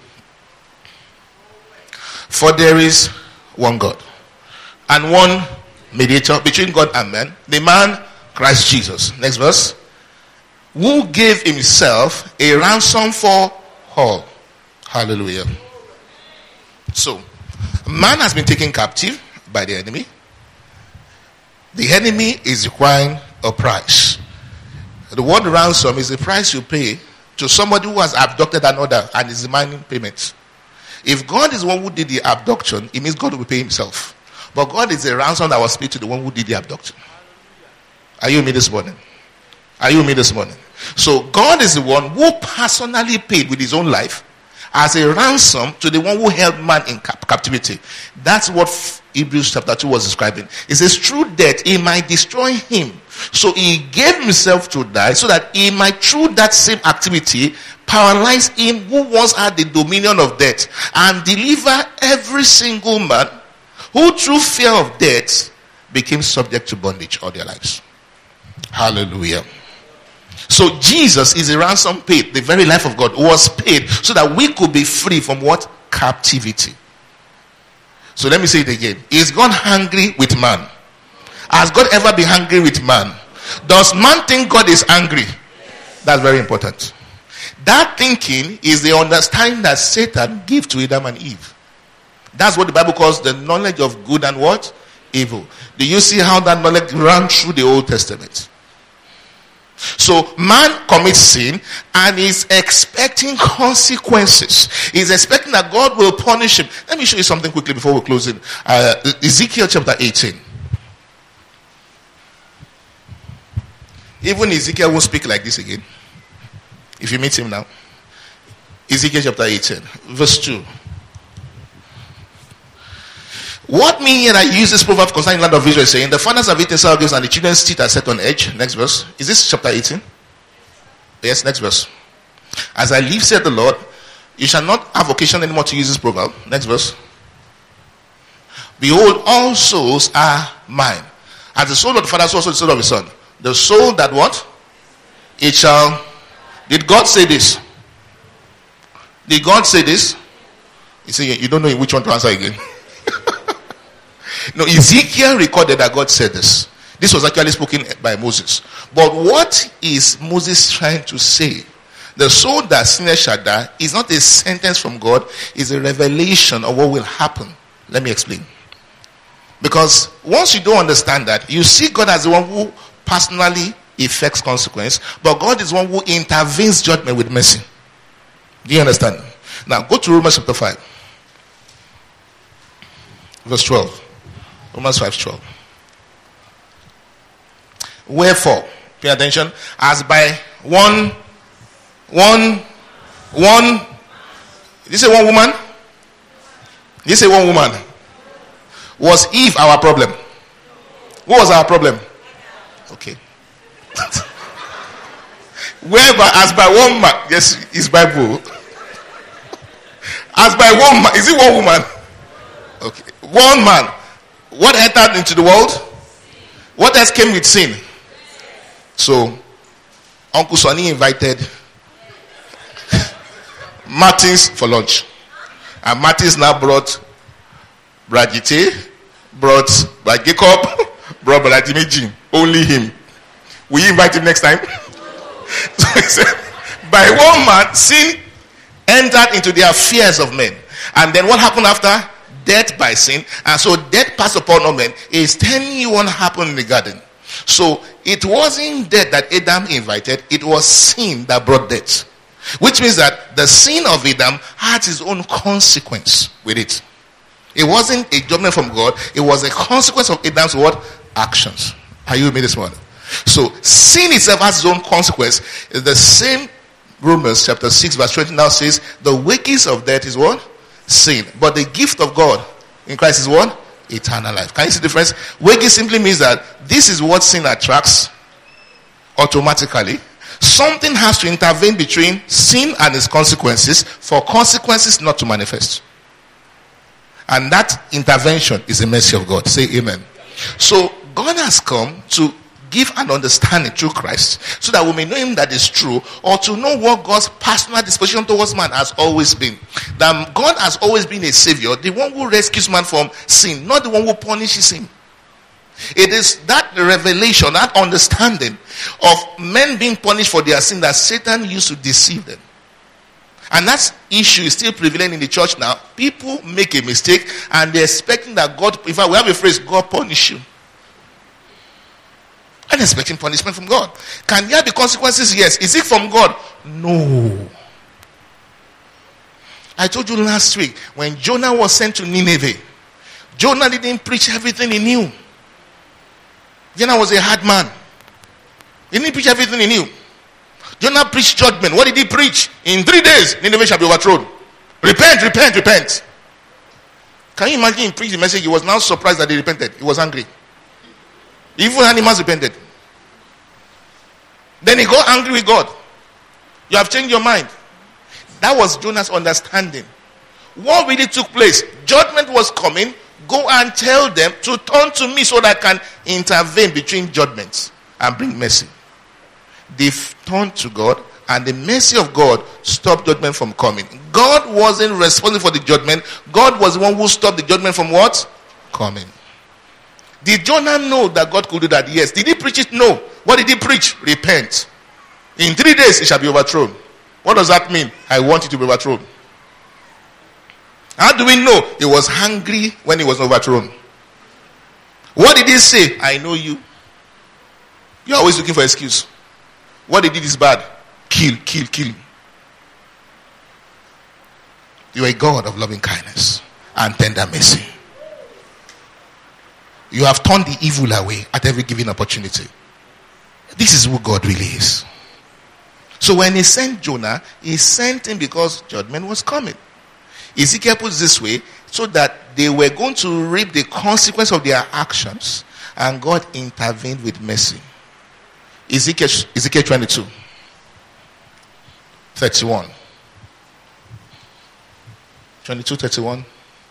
For there is one God and one mediator between God and man, the man Christ Jesus. Next verse. Who gave himself a ransom for all. Hallelujah. So, man has been taken captive by the enemy. The enemy is requiring a price. The word ransom is the price you pay to somebody who has abducted another and is demanding payment. If God is the one who did the abduction, it means God will pay himself. But God is the ransom that was paid to the one who did the abduction. Are you with me this morning? Are you with me this morning? So God is the one who personally paid with his own life as a ransom to the one who held man in cap- captivity. That's what Hebrews chapter two was describing. It says, through death he might destroy him. So he gave himself to die so that he might, through that same activity, paralyze him who once had the dominion of death, and deliver every single man who through fear of death became subject to bondage all their lives. Hallelujah. So Jesus is a ransom paid. The very life of God was paid so that we could be free from what? Captivity. So let me say it again. Is God angry with man? Has God ever been angry with man? Does man think God is angry? That's very important. That thinking is the understanding that Satan gave to Adam and Eve. That's what the Bible calls the knowledge of good and what? Evil. Do you see how that knowledge ran through the Old Testament? So man commits sin and is expecting consequences. He's expecting that God will punish him. Let me show you something quickly before we close in. Uh, Ezekiel chapter eighteen. Even Ezekiel won't speak like this again. If you meet him now. Ezekiel chapter eighteen, verse two. What mean here that you use this proverb concerning the land of Israel, saying, the fathers have eaten sour grapes and the children's teeth are set on edge? Next verse. Is this chapter eighteen? Yes, next verse. As I live, said the Lord, you shall not have occasion anymore to use this proverb. Next verse. Behold, all souls are mine. As the soul of the Father, so also the soul of the Son. The soul that what? It shall. Did God say this? Did God say this? You see, you don't know which one to answer again. No, Ezekiel recorded that God said this. This was actually spoken by Moses. But what is Moses trying to say? The soul that sinners shall die is not a sentence from God. It's a revelation of what will happen. Let me explain. Because once you don't understand that, you see God as the one who personally effects consequence, but God is one who intervenes judgment with mercy. Do you understand? Now go to Romans chapter five. Verse twelve. Romans five twelve. Wherefore, pay attention, as by one, one, one, did you say one woman? Did you say one woman? Was Eve our problem? What was our problem? Okay. Whereby, as by one man, yes, it's Bible. As by one man. Is it one woman? Okay. One man. What entered into the world? What else came with sin? So, Uncle Sonny invited Martins for lunch. And Martins now brought Brajite, brought Brad Jacob, brought Brad Dimeji. Only him. Will you invite him next time? So he said, by one man, sin entered into the affairs of men. And then what happened after? Death by sin. And so death passed upon all men. Is telling you what happened in the garden. So it wasn't death that Adam invited. It was sin that brought death. Which means that the sin of Adam had its own consequence with it. It wasn't a judgment from God. It was a consequence of Adam's what? Actions. Are you with me this morning? So sin itself has its own consequence. It's the same. Romans chapter six verse twenty now says, the wages of death is what? Sin. But the gift of God in Christ is what? Eternal life. Can you see the difference? Wages simply means that this is what sin attracts automatically. Something has to intervene between sin and its consequences for consequences not to manifest. And that intervention is the mercy of God. Say amen. So God has come to give an understanding through Christ so that we may know him that is true, or to know what God's personal disposition towards man has always been. That God has always been a savior, the one who rescues man from sin, not the one who punishes him. It is that revelation, that understanding of men being punished for their sin that Satan used to deceive them. And that issue is still prevalent in the church now. People make a mistake and they're expecting that God, in fact we have a phrase, God punish you. And expecting punishment from God. Can there be consequences? Yes. Is it from God? No. I told you last week, when Jonah was sent to Nineveh, Jonah didn't preach everything he knew. Jonah was a hard man. He didn't preach everything he knew. Jonah preached judgment. What did he preach? In three days, Nineveh shall be overthrown. Repent, repent, repent. Can you imagine him preached the message? He was now surprised that they repented. He was angry. Even animals repented. Then he got angry with God. You have changed your mind. That was Jonah's understanding. What really took place? Judgment was coming. Go and tell them to turn to me so that I can intervene between judgments and bring mercy. They turned to God, and the mercy of God stopped judgment from coming. God wasn't responsible for the judgment. God was the one who stopped the judgment from what? Coming. Did Jonah know that God could do that? Yes. Did he preach it? No. What did he preach? Repent. In three days it shall be overthrown. What does that mean? I want it to be overthrown. How do we know? He was hungry when he was overthrown. What did he say? I know you. You're always looking for excuse. What they did is bad. Kill, kill, kill. You are a God of loving kindness and tender mercy. You have turned the evil away at every given opportunity. This is who God really is. So when he sent Jonah, he sent him because judgment was coming. Ezekiel puts this way, so that they were going to reap the consequence of their actions, and God intervened with mercy. Ezekiel, Ezekiel twenty-two, thirty-one. twenty-two, thirty-one.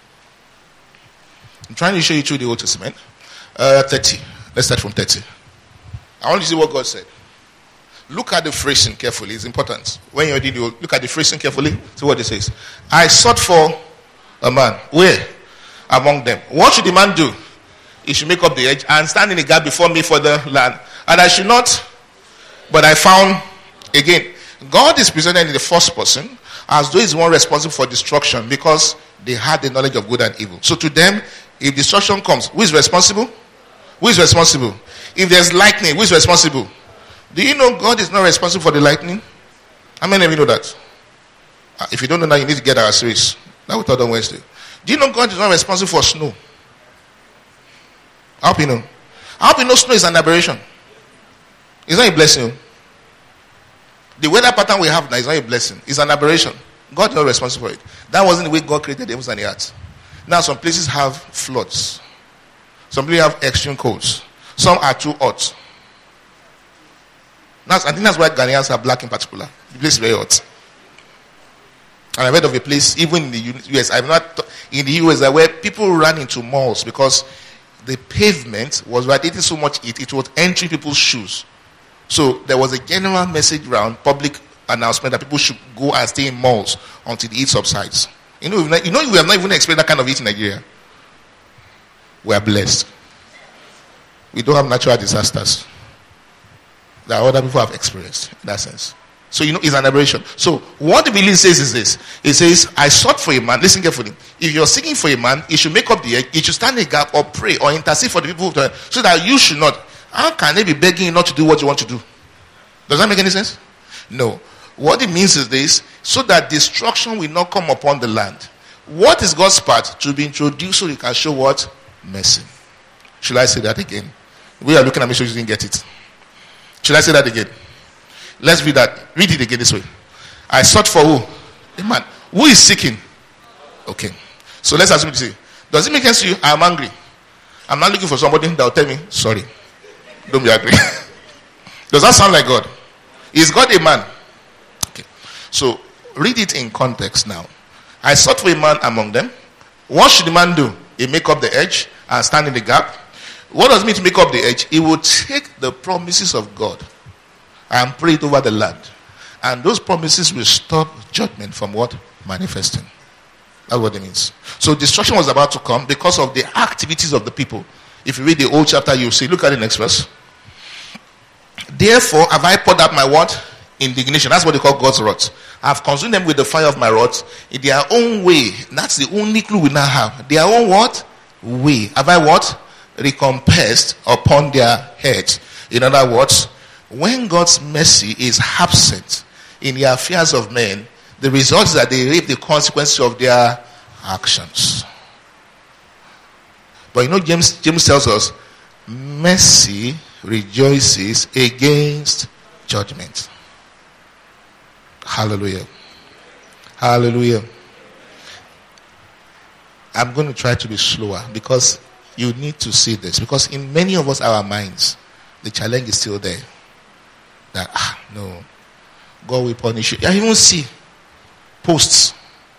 I'm trying to show you through the Old Testament. Uh, thirty. Let's start from thirty. I want you to see what God said. Look at the phrasing carefully. It's important. When you're reading, you look at the phrasing carefully. See what it says. I sought for a man. Where? Among them. What should the man do? He should make up the edge and stand in the gap before me for the land. And I should not. But I found, again, God is presented in the first person as though he's the one responsible for destruction, because they had the knowledge of good and evil. So to them, if destruction comes, who is responsible? Who is responsible? If there's lightning, who is responsible? Do you know God is not responsible for the lightning? How many of you know that? Uh, if you don't know that, you need to get our series. That we taught on Wednesday. Do you know God is not responsible for snow? I hope you know. I hope you know snow is an aberration. It's not a blessing. The weather pattern we have now is not a blessing. It's an aberration. God is not responsible for it. That wasn't the way God created the heavens and the earth. Now some places have floods. Some places have extreme colds. Some are too hot. That's, I think that's why Ghanaians are black in particular. The place is very hot. And I read of a place, even in the U S, I'm not in the U S, where people ran into malls because the pavement was radiating so much heat, it was entering people's shoes. So there was a general message around, public announcement, that people should go and stay in malls until the heat subsides. You know, we've not, you know, we have not even experienced that kind of heat in Nigeria. We are blessed. We don't have natural disasters that other people have experienced in that sense. So, you know, it's an aberration. So, what the belief says is this. It says, I sought for a man. Listen carefully. If you're seeking for a man, he should make up the edge. He should stand in a gap or pray or intercede for the people to, so that you should not. How can they be begging you not to do what you want to do? Does that make any sense? No. What it means is this. So that destruction will not come upon the land. What is God's part? To be introduced so you can show what? Mercy. Should I say that again? We are looking at me so you didn't get it. Should I say that again? Let's read that. Read it again this way. I sought for who? A man. Who is seeking? Okay. So let's assume this. Does it make sense to you? I'm angry. I'm not looking for somebody that will tell me, sorry. Don't be angry. Does that sound like God? Is God a man? Okay. So read it in context now. I sought for a man among them. What should the man do? He make up the edge and stand in the gap. What does it mean to make up the edge? He will take the promises of God and pray it over the land. And those promises will stop judgment from what? Manifesting. That's what it means. So destruction was about to come because of the activities of the people. If you read the old chapter, you'll see. Look at the next verse. Therefore have I poured out my what? Indignation. That's what they call God's wrath. I have consumed them with the fire of my wrath in their own way. That's the only clue we now have. Their own what? Way. Have I what? Recompensed upon their heads. In other words, when God's mercy is absent in the affairs of men, the result is that they reap the consequences of their actions. But you know, James, James tells us, mercy rejoices against judgment. Hallelujah. Hallelujah. I'm going to try to be slower because you need to see this. Because in many of us, our minds, the challenge is still there. That, ah, no, God will punish you. I even see posts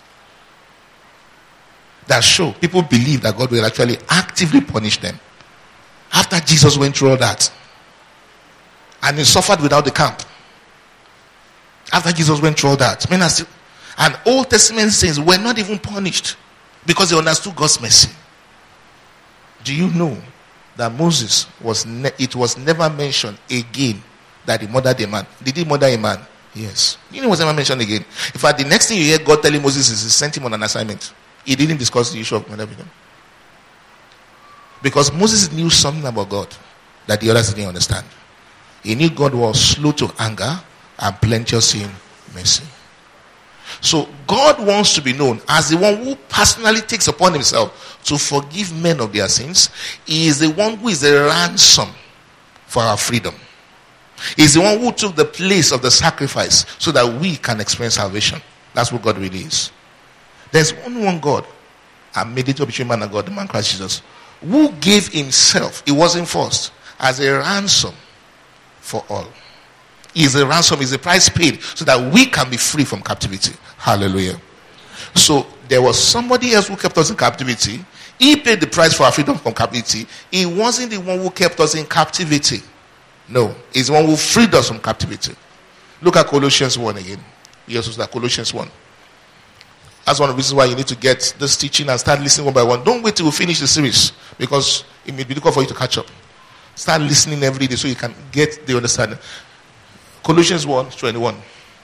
that show people believe that God will actually actively punish them. After Jesus went through all that. And he suffered without the camp. After Jesus went through all that. Men are still, and Old Testament saints were not even punished because they understood God's mercy. Do you know that Moses was, ne- it was never mentioned again that he murdered a man? Did he murder a man? Yes. You know, it was never mentioned again. In fact, the next thing you hear God telling Moses is he sent him on an assignment. He didn't discuss the issue of murder with him. Because Moses knew something about God that the others didn't understand. He knew God was slow to anger and plenteous in mercy. So God wants to be known as the one who personally takes upon himself to forgive men of their sins. He is the one who is the ransom for our freedom. He is the one who took the place of the sacrifice so that we can experience salvation. That's what God really is. There's only one God, a mediator between man and God, the man Christ Jesus, who gave himself, he wasn't forced, as a ransom for all. He is a ransom, he is a price paid so that we can be free from captivity. Hallelujah. So there was somebody else who kept us in captivity. He paid the price for our freedom from captivity. He wasn't the one who kept us in captivity. No, he's the one who freed us from captivity. Look at Colossians one again. Yes, it's that Colossians one. That's one of the reasons why you need to get this teaching and start listening one by one. Don't wait till we finish the series because it may be difficult for you to catch up. Start listening every day so you can get the understanding. Colossians one twenty-one.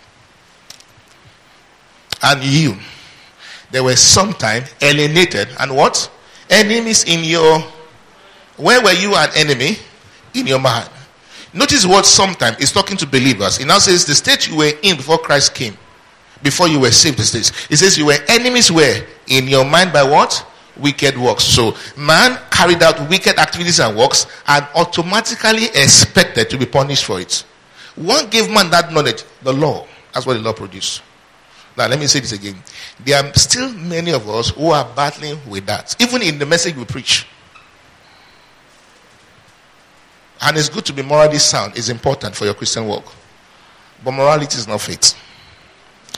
And you, they were sometime alienated and what? Enemies in your... Where were you an enemy? In your mind. Notice what sometime is talking to believers. It now says the state you were in before Christ came. Before you were saved, it says, it says you were enemies where? In your mind by what? Wicked works. So man carried out wicked activities and works and automatically expected to be punished for it. What gave man that knowledge? The law. That's what the law produced. Now let me say this again. There are still many of us who are battling with that. Even in the message we preach. And it's good to be morally sound. It's important for your Christian walk. But morality is not faith.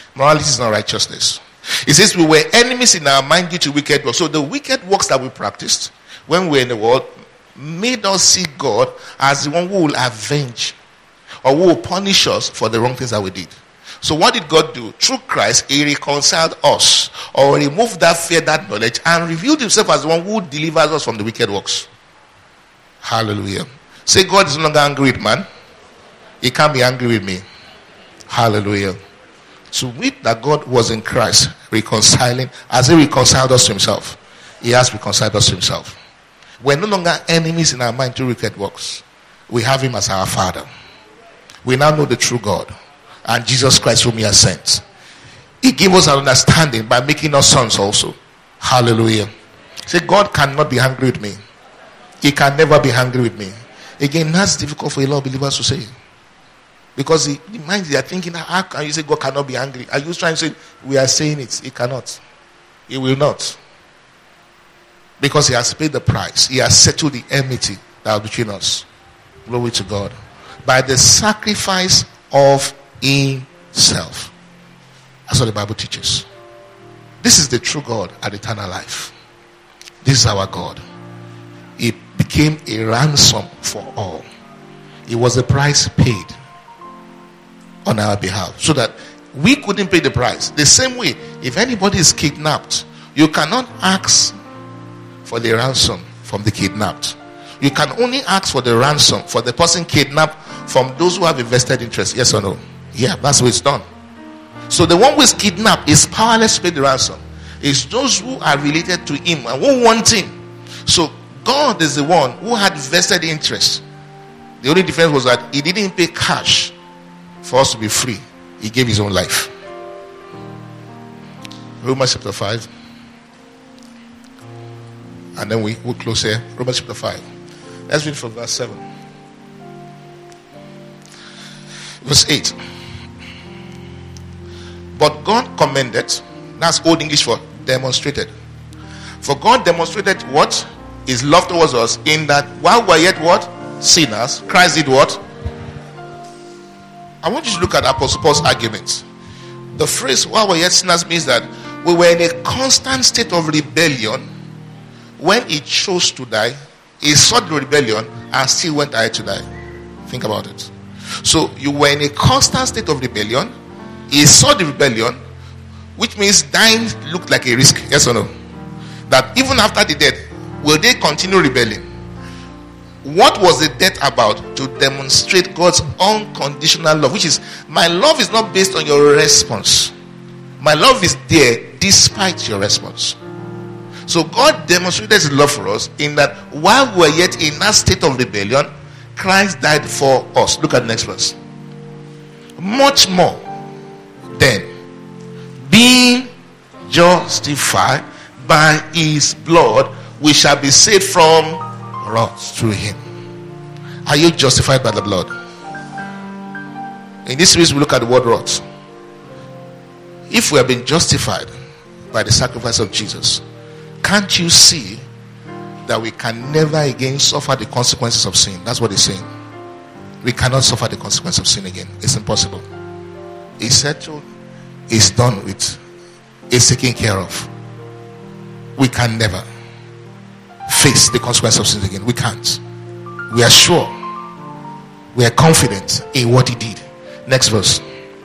Morality is not righteousness. It says we were enemies in our mind due to wicked works. So the wicked works that we practiced when we were in the world made us see God as the one who will avenge or who will punish us for the wrong things that we did. So what did God do? Through Christ, he reconciled us, or removed that fear, that knowledge, and revealed himself as the one who delivers us from the wicked works. Hallelujah. Say, God is no longer angry with man. He can't be angry with me. Hallelujah. To wit that God was in Christ reconciling, as he reconciled us to himself, he has reconciled us to himself. We're no longer enemies in our mind to wicked works. We have him as our Father. We now know the true God and Jesus Christ whom he has sent. He gave us an understanding by making us sons also. Hallelujah. Say, God cannot be angry with me. He can never be angry with me. Again, that's difficult for a lot of believers to say. Because the, the mind they are thinking, how can you say God cannot be angry? Are you trying to say, we are saying it? He cannot. He will not. Because he has paid the price. He has settled the enmity that was between us. Glory to God. By the sacrifice of himself. That's what the Bible teaches. This is the true God and eternal life. This is our God. He became a ransom for all. It was the price paid on our behalf, so that we couldn't pay the price. The same way, if anybody is kidnapped, you cannot ask for the ransom from the kidnapped. You can only ask for the ransom for the person kidnapped from those who have a vested interest. Yes or no? Yeah, that's what it's done. So the one who is kidnapped is powerless to pay the ransom. It's those who are related to him and who want him. So God is the one who had vested interest. The only difference was that he didn't pay cash for us to be free. He gave his own life. Romans chapter five. And then we will close here. Romans chapter five. Let's read from verse seven. Verse eight. But God commended, that's Old English for demonstrated. For God demonstrated what? His love towards us, in that while we are yet what? Sinners, Christ did what? I want you to look at Apostle Paul's argument. The phrase while we are yet sinners means that we were in a constant state of rebellion. When he chose to die, he saw the rebellion and still went ahead to die. Think about it. So you were in a constant state of rebellion. He saw the rebellion, which means dying looked like a risk. Yes or no? That even after the death, will they continue rebelling? What was the death about? To demonstrate God's unconditional love, which is, my love is not based on your response. My love is there despite your response. So God demonstrated his love for us in that while we were yet in that state of rebellion, Christ died for us. Look at the next verse. Much more then, being justified by his blood, we shall be saved from wrath through him. Are you justified by the blood? In this series we look at the word wrath. If we have been justified by the sacrifice of Jesus, can't you see that we can never again suffer the consequences of sin? That's what he's saying. We cannot suffer the consequence of sin again. It's impossible. It's settled. It's done with. It's taken care of. We can never face the consequence of sin again. We can't. We are sure. We are confident in what he did. Next verse.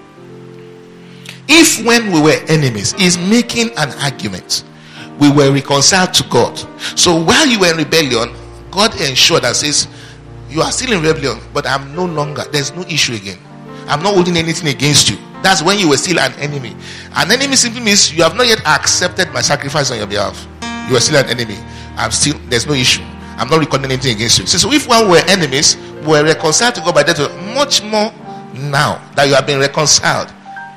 If when we were enemies, he's making an argument, we were reconciled to God. So while you were in rebellion, God ensured and says, you are still in rebellion, but I'm no longer, there's no issue again. I'm not holding anything against you. That's when you were still an enemy. An enemy simply means you have not yet accepted my sacrifice on your behalf. You are still an enemy. I'm still, there's no issue. I'm not recording anything against you. So if when we were enemies, we were reconciled to God by death, much more now that you have been reconciled,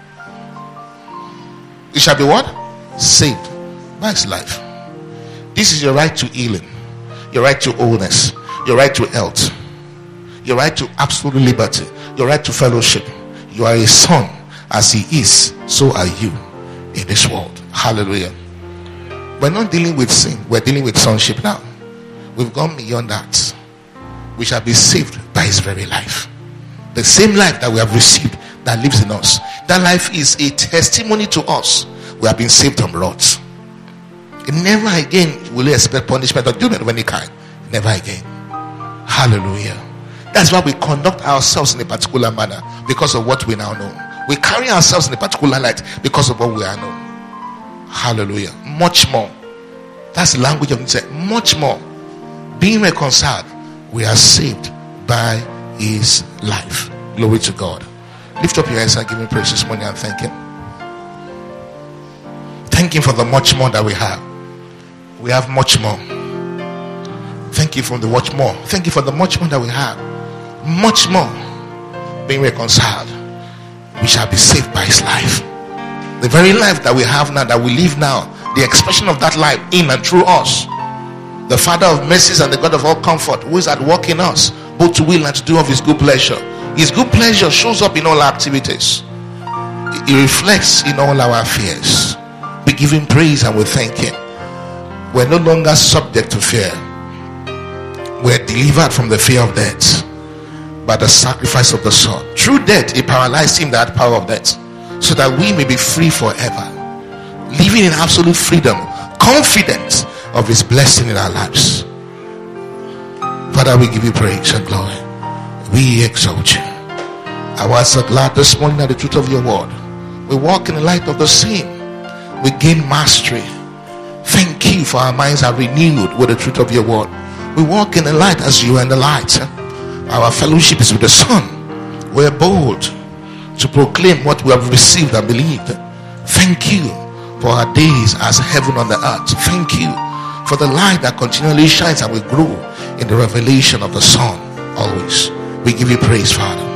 you shall be what? Saved by his life. This is your right to healing, your right to wholeness, your right to health, your right to absolute liberty, your right to fellowship. You are a son as he is, so are you in this world. Hallelujah. We're not dealing with sin, we're dealing with sonship now. We've gone beyond that. We shall be saved by his very life. The same life that we have received, that lives in us. That life is a testimony to us. We have been saved from wrath. Never again will you expect punishment or judgment of any kind. Never again. Hallelujah. That's why we conduct ourselves in a particular manner, because of what we now know. We carry ourselves in a particular light because of what we are known. Hallelujah. Much more. That's the language of it. Much more. Being reconciled, we are saved by his life. Glory to God. Lift up your hands and give him praise this morning and thank him. Thank him for the much more that we have. We have much more. Thank you for the much more. Thank you for the much more that we have. Much more. Being reconciled, we shall be saved by his life. The very life that we have now, that we live now, the expression of that life in and through us. The Father of mercies and the God of all comfort, who is at work in us, both to will and to do of his good pleasure. His good pleasure shows up in all our activities. It reflects in all our affairs. We give him praise and we thank him. We're no longer subject to fear. We're delivered from the fear of death by the sacrifice of the Son. Through death, he paralyzed him that had power of death, so that we may be free forever, living in absolute freedom, confident of his blessing in our lives. Father, we give you praise and glory. We exalt you. Our hearts are glad this morning at the truth of your word. We walk in the light of the same. We gain mastery. Thank you for our minds are renewed with the truth of your word. We walk in the light as you are in the light. Our fellowship is with the Son. We're bold to proclaim what we have received and believed. Thank you for our days as heaven on the earth. Thank you for the light that continually shines and will grow in the revelation of the Son always. We give you praise, Father.